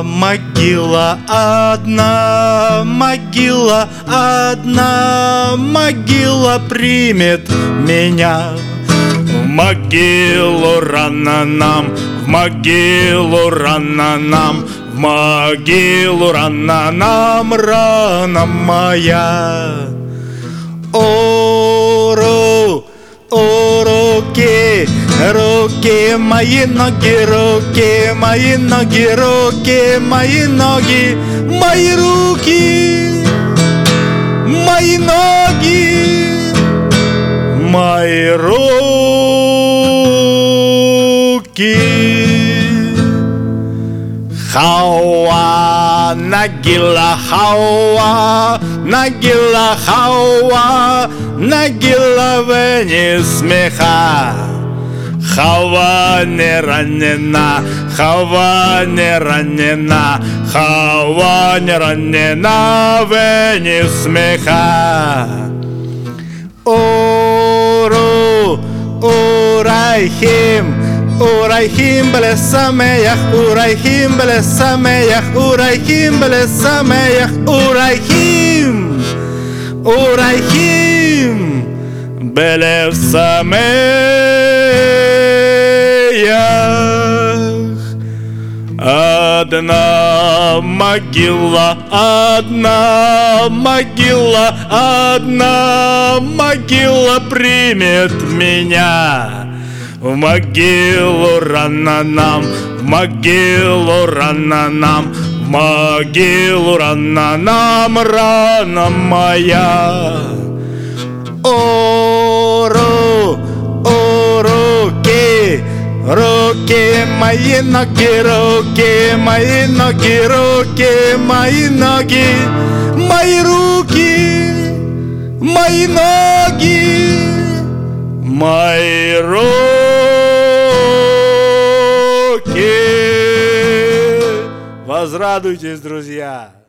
могила одна могила примет меня. В могилу рано нам, в могилу рано нам, в могилу рано нам, рана моя. Руки, руки, мои ноги, руки, мои ноги, руки, мои ноги, мои руки, мои ноги, мои руки. Хауа, нагила, Хауа, нагила, Хауа, нагила вени смеха. Хауа не ранена, Хауа не ранена, Хауа не ранена вени смеха. Урайхим, Урайхим белесамеях, Урайхим белесамеях, Урайхим белесамеях, Урайхим, Урайхим белесамеях. Одна могила, одна могила, одна могила примет меня. В могилу рано нам, в могилу рано нам, в могилу рано нам, рана моя. Руки, руки, мои ноги, руки, мои ноги, руки, мои ноги, мои руки, мои ноги, мои руки. Возрадуйтесь, друзья!